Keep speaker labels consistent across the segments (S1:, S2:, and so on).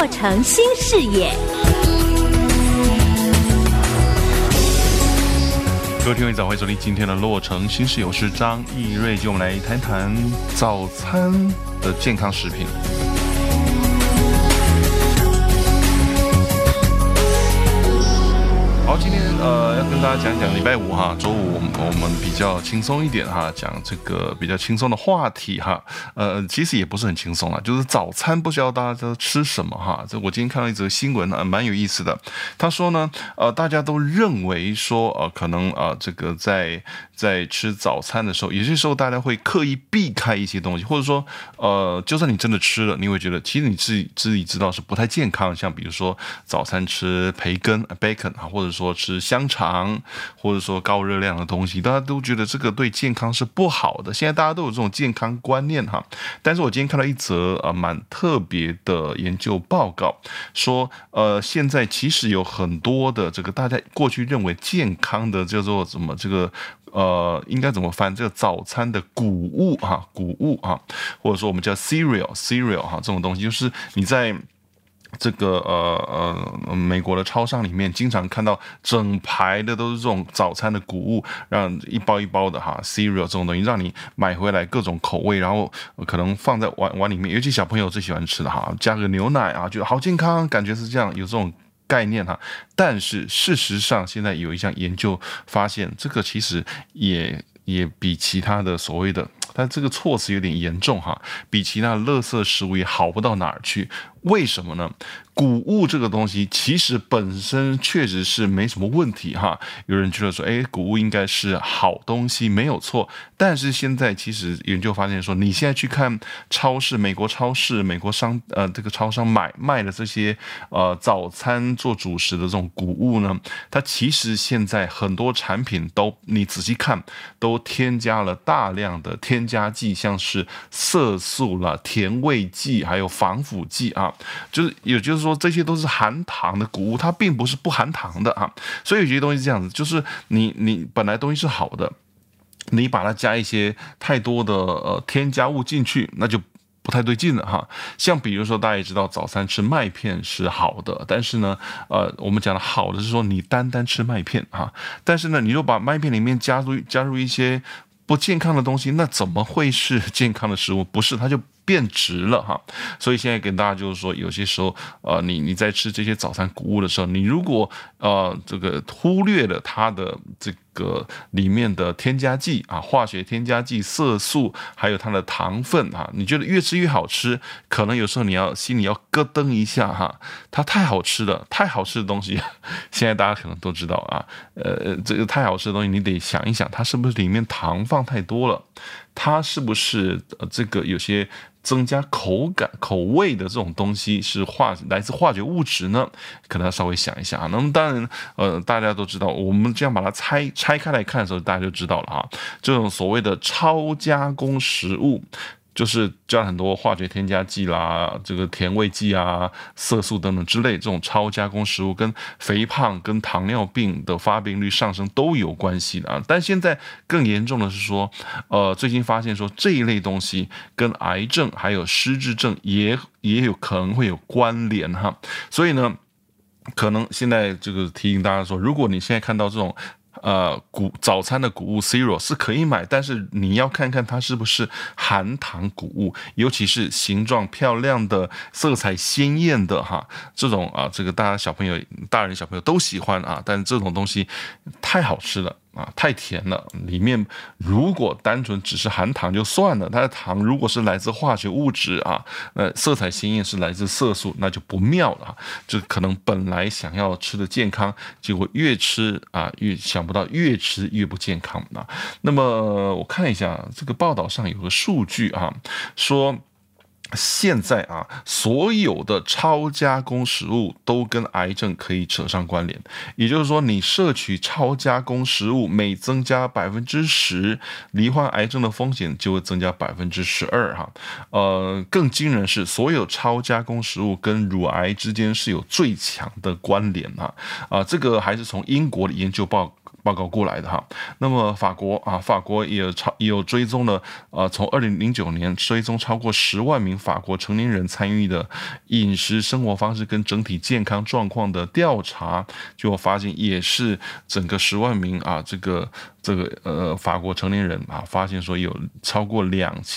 S1: 洛城新视野。
S2: 各位听众早，欢迎收听今天的洛城新视野，我是张义瑞，今天我们来谈谈早餐的健康食品。好，今天要跟大家讲讲礼拜五哈，周五我们比较轻松一点哈，讲这个比较轻松的话题哈。其实也不是很轻松啦，就是早餐不知道大家都吃什么哈。这我今天看到一则新闻蛮有意思的。他说呢，大家都认为说可能这个在吃早餐的时候，有些时候大家会刻意避开一些东西，或者说就算你真的吃了，你会觉得其实你自己知道是不太健康，像比如说早餐吃培根 bacon 啊，或者说吃香肠，或者说高热量的东西，大家都觉得这个对健康是不好的。现在大家都有这种健康观念哈，但是我今天看到一则蛮特别的研究报告，说现在其实有很多的这个大家过去认为健康的叫做什么这个应该怎么翻？这个早餐的谷物哈，或者说我们叫 cereal 哈，这种东西就是你在这个美国的超商里面经常看到整排的都是这种早餐的谷物，让一包一包的哈 cereal 这种东西，让你买回来各种口味，然后可能放在碗里面，尤其小朋友最喜欢吃的哈，加个牛奶啊，觉得好健康，感觉是这样，有这种概念哈。但是事实上，现在有一项研究发现，这个其实也比其他的所谓的，但这个措辞有点严重哈，比其他的垃圾食物也好不到哪儿去。为什么呢？谷物这个东西其实本身确实是没什么问题哈。有人觉得说，谷物应该是好东西，没有错。但是现在其实研究发现说，你现在去看超市，美国超市、美国这个超商卖的这些早餐做主食的这种谷物呢，它其实现在很多产品都你仔细看都添加了大量的添加剂，像是色素啦、甜味剂，还有防腐剂啊。也就是说，这些都是含糖的谷物，它并不是不含糖的啊。所以有些东西是这样子，就是你本来东西是好的，你把它加一些太多的添加物进去，那就不太对劲了哈。像比如说，大家也知道早餐吃麦片是好的，但是呢，我们讲的好的是说你单吃麦片哈，但是呢，你如果把麦片里面加入一些不健康的东西，那怎么会是健康的食物？不是，它就变质了哈。所以现在跟大家就是说，有些时候你在吃这些早餐谷物的时候，你如果这个忽略了它的这个里面的添加剂啊，化学添加剂、色素，还有它的糖分啊，你觉得越吃越好吃，可能有时候你心里要咯噔一下哈，它太好吃了，太好吃的东西，现在大家可能都知道啊，这个太好吃的东西，你得想一想，它是不是里面糖放太多了，它是不是这个有些增加口感、口味的这种东西是来自化学物质呢？可能要稍微想一下啊。那么当然，大家都知道，我们这样把它拆开来看的时候，大家就知道了哈。这种所谓的超加工食物，就是加了很多化学添加剂啦，这个甜味剂啊、色素等等之类，这种超加工食物跟肥胖、跟糖尿病的发病率上升都有关系的啊。但现在更严重的是说，最近发现说这一类东西跟癌症还有失智症也有可能会有关联哈。所以呢，可能现在这个提醒大家说，如果你现在看到这种早餐的谷物 cereal 是可以买，但是你要看看它是不是含糖谷物，尤其是形状漂亮的、色彩鲜艳的哈，这种这个大人小朋友都喜欢啊，但是这种东西太好吃了。太甜了，里面如果单纯只是含糖就算了，它的糖如果是来自化学物质色彩鲜艳是来自色素，那就不妙了。就可能本来想要吃的健康，结果越吃越想不到越吃越不健康啊。那么我看一下这个报道上有个数据说现在所有的超加工食物都跟癌症可以扯上关联，也就是说，你摄取超加工食物，每增加10%，罹患癌症的风险就会增加12%更惊人是，所有超加工食物跟乳癌之间是有最强的关联这个还是从英国的研究报报告过来的哈。那么法国也有追踪了，从2009年追踪超过10万名法国成年人参与的饮食生活方式跟整体健康状况的调查，就发现也是整个10万名法国成年人发现说有超过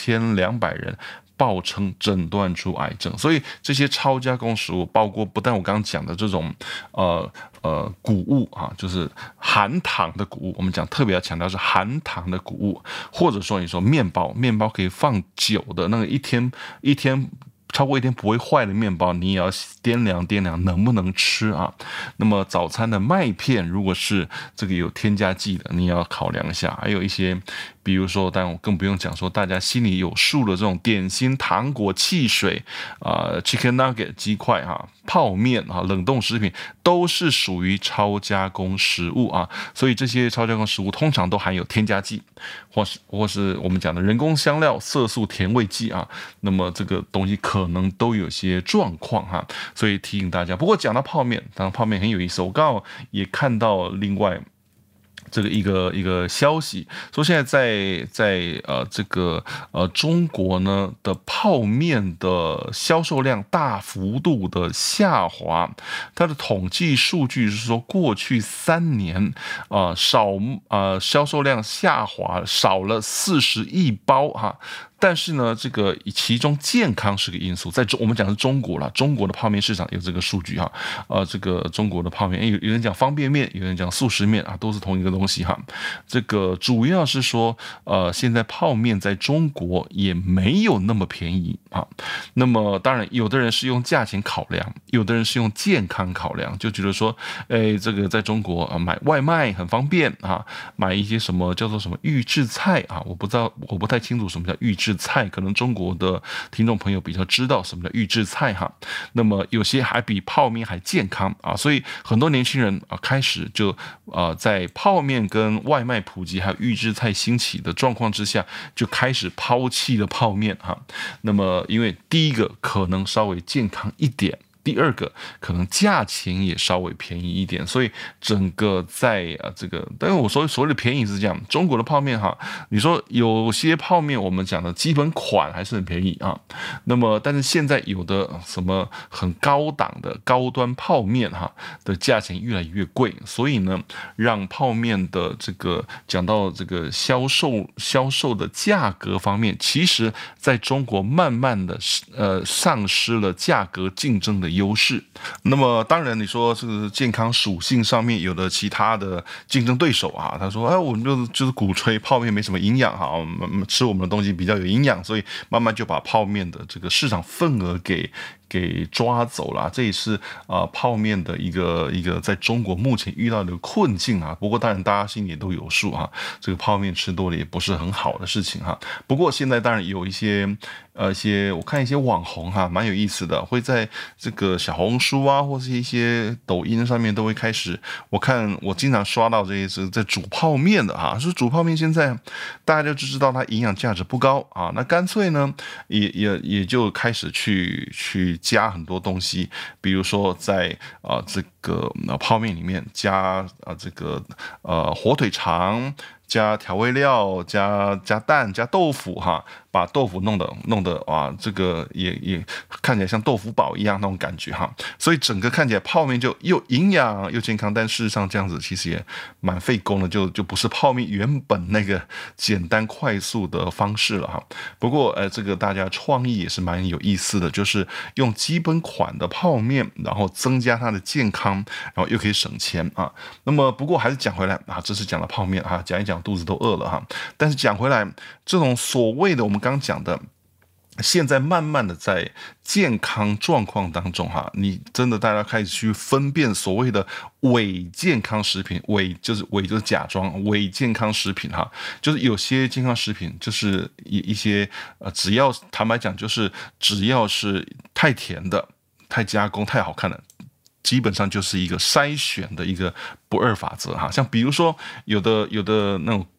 S2: 2200人报称诊断出癌症。所以这些超加工食物，包括不但我刚刚讲的这种谷物就是含糖的谷物，我们特别要强调是含糖的谷物，或者说你说面包可以放久的那个一天超过1天不会坏的面包，你也要掂量能不能吃啊。那么早餐的麦片，如果是这个有添加剂的，你也要考量一下。还有一些，比如说，但我更不用讲说大家心里有数的这种点心、糖果、汽水chicken nugget 鸡块泡面冷冻食品，都是属于超加工食物啊。所以这些超加工食物通常都含有添加剂，或是我们讲的人工香料、色素、甜味剂啊。那么这个东西可能都有些状况所以提醒大家。不过讲到泡面，当然泡面很有意思，我刚好也看到另外这个一个消息说，现在在中国呢的泡面的销售量大幅度的下滑。它的统计数据是说，过去3年销售量下滑少了40亿包但是呢，这个其中健康是个因素，我们讲的是中国啦，中国的泡面市场有这个数据这个中国的泡面，有人讲方便面，有人讲速食面都是同一个东西这个主要是说，现在泡面在中国也没有那么便宜那么当然，有的人是用价钱考量，有的人是用健康考量，就觉得说，这个在中国买外卖很方便买一些什么叫做什么预制菜我不太清楚什么叫预制菜，可能中国的听众朋友比较知道什么叫预制菜那么有些还比泡面还健康所以很多年轻人开始就在泡面跟外卖普及还有预制菜兴起的状况之下，就开始抛弃了泡面那么因为第一个可能稍微健康一点，第二个可能价钱也稍微便宜一点，所以整个在但是我所谓的便宜是这样，中国的泡面你说有些泡面我们讲的基本款还是很便宜那么但是现在有的什么很高档的高端泡面的价钱越来越贵，所以呢，让泡面的讲到这个销售的价格方面，其实在中国慢慢的丧失了价格竞争的优势。那么当然你说这个健康属性上面有的其他的竞争对手他说我们就是鼓吹泡面没什么营养吃我们的东西比较有营养，所以慢慢就把泡面的这个市场份额给抓走了，这也是泡面的一个在中国目前遇到的困境不过当然大家心里也都有数这个泡面吃多了也不是很好的事情不过现在当然有一些我看一些网红蛮有意思的，会在这个小红书或是一些抖音上面都会开始，我经常刷到这些是在煮泡面的说煮泡面现在大家就知道它营养价值不高那干脆呢也就开始去加很多东西，比如说在这个泡面里面加火腿肠，加调味料，加蛋，加豆腐把豆腐弄得这个也看起来像豆腐堡一样那种感觉所以整个看起来泡面就又营养又健康，但事实上这样子其实也蛮费工的，就不是泡面原本那个简单快速的方式了不过这个大家创意也是蛮有意思的，就是用基本款的泡面，然后增加它的健康，然后又可以省钱那么不过还是讲回来这是讲了泡面讲一讲肚子都饿了但是讲回来，这种所谓的我们刚刚讲的，现在慢慢的在健康状况当中你真的大家开始去分辨所谓的伪健康食品，伪就是假装伪健康食品就是有些健康食品就是一些只要坦白讲就是只要是太甜的、太加工、太好看的，基本上就是一个筛选的一个不二法则像比如说有的那种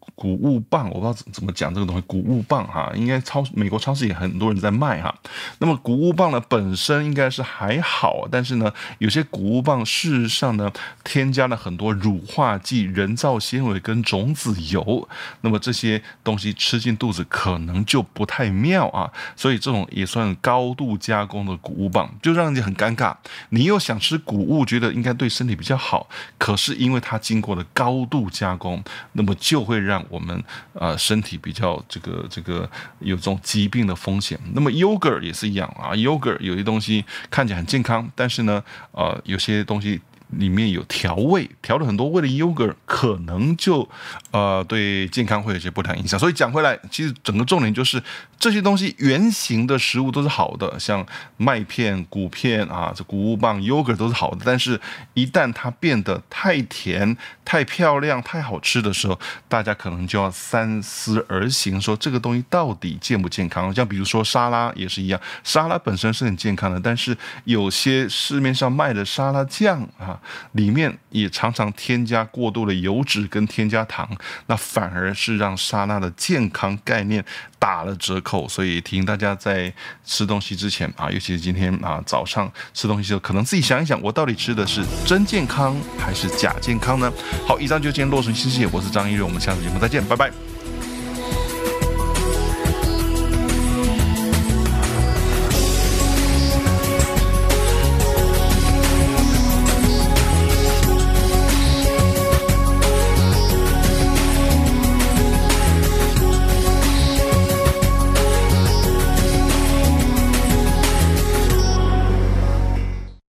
S2: 谷物棒，我不知道怎么讲这个东西，谷物棒哈，应该美国超市也很多人在卖哈。那么谷物棒呢本身应该是还好，但是呢，有些谷物棒事实上呢添加了很多乳化剂、人造纤维跟种子油，那么这些东西吃进肚子可能就不太妙啊。所以这种也算高度加工的谷物棒，就让人家很尴尬。你又想吃谷物，觉得应该对身体比较好，可是因为它经过了高度加工，那么就会让我们身体比较这个有这种疾病的风险。那么 yogurt 也是一样啊 ，yogurt 有些东西看起来很健康，但是呢，有些东西里面有调味，调了很多味的 yogurt 可能就对健康会有一些不良影响。所以讲回来，其实整个重点就是这些东西原型的食物都是好的，像麦片、谷片啊，这谷物棒、yogurt 都是好的。但是，一旦它变得太甜、太漂亮、太好吃的时候，大家可能就要三思而行，说这个东西到底健不健康？像比如说沙拉也是一样，沙拉本身是很健康的，但是有些市面上卖的沙拉酱啊，里面也常常添加过多的油脂跟添加糖，那反而是让沙拉的健康概念打了折扣。所以提醒大家在吃东西之前啊，尤其是今天啊早上吃东西的时候，可能自己想一想，我到底吃的是真健康还是假健康呢？好，以上就是今天洛神新世界，我是张一瑞，我们下次节目再见，拜拜。